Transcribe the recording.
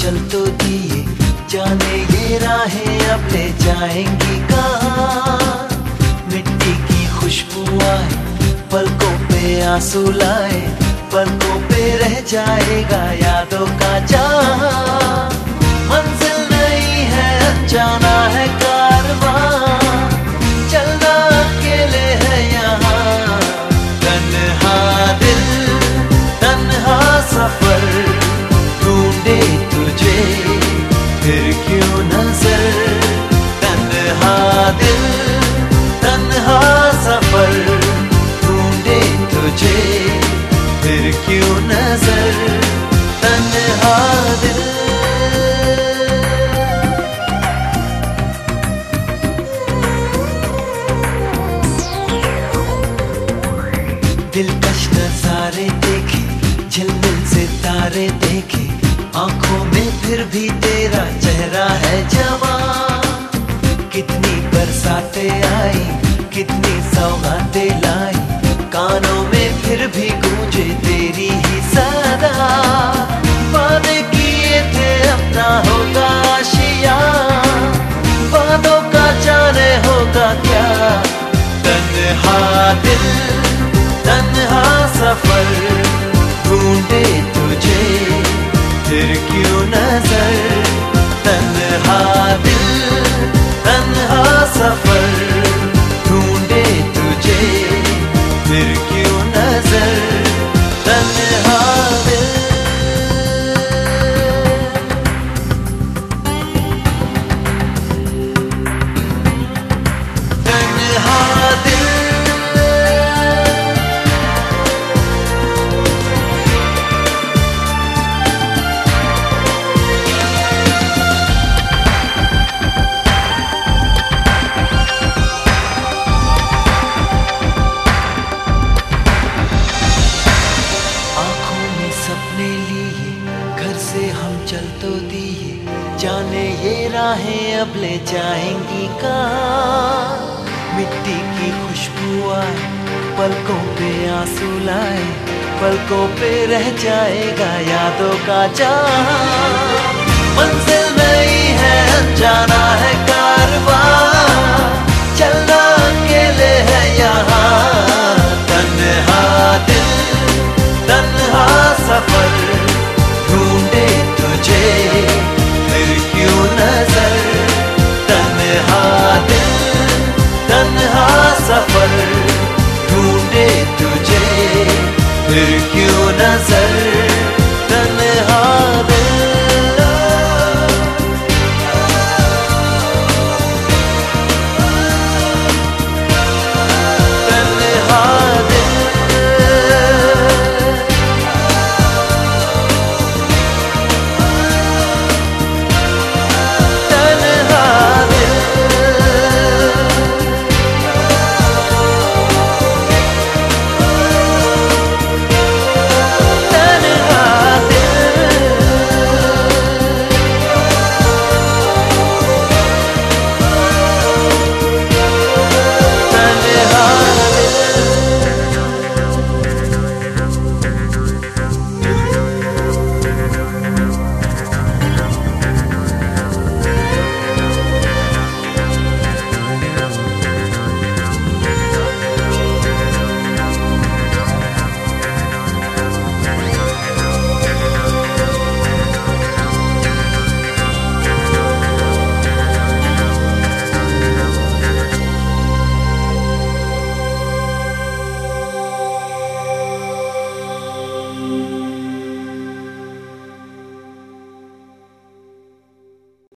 चल तो दिए, जाने ये राहें अब ले जाएंगी कहाँ। मिट्टी की खुशबू आए, पलकों पे आंसू लाए, पलकों पे रह जाएगा यादों का जहां। मंजिल नहीं है, जाना है कारवां, चलना अकेले है यहाँ। तन्हा दिल, तन्हा सफर, ढूंढे तुझे फिर क्यों नजर। तन्हा दिल, तन्हा सफर, ढूंढे तुझे फिर क्यों नजर। तन्हा दिल। दिलकश नजारे देखे, झिलमिल सितारे देखे, आंखों में फिर भी तेरा चेहरा है जवां। कितनी बरसातें आई, कितनी सौगातें लाई, कानों में फिर भी गूंजे तेरी ही सदा। वादे किए थे अपना होगा आशिया, वादों का जाने होगा क्या। तन्हा दिल, तन्हा सफर, ढूंढे तुझे फिर क्यों नजर। तन्हा दिल, तन्हा सफर, ढूंढे तुझे फिर क्यों नजर। तन्हा दिल। तन्हा दिल। सपने लिए घर से हम चल तो दिए, जाने ये राहें अब ले जाएंगी कहाँ। मिट्टी की खुशबू आए, पलकों पे आंसू लाए, पलकों पे रह जाएगा यादों का जहां। मंजिल नहीं है, जाना है कारवां, चलना अकेले है यहाँ। तन्हा दिल, तन्हा सफर, ढूंढे तुझे फिर क्यों नजर। तन्हा दिल, तन्हा सफर, ढूंढे तुझे फिर क्यों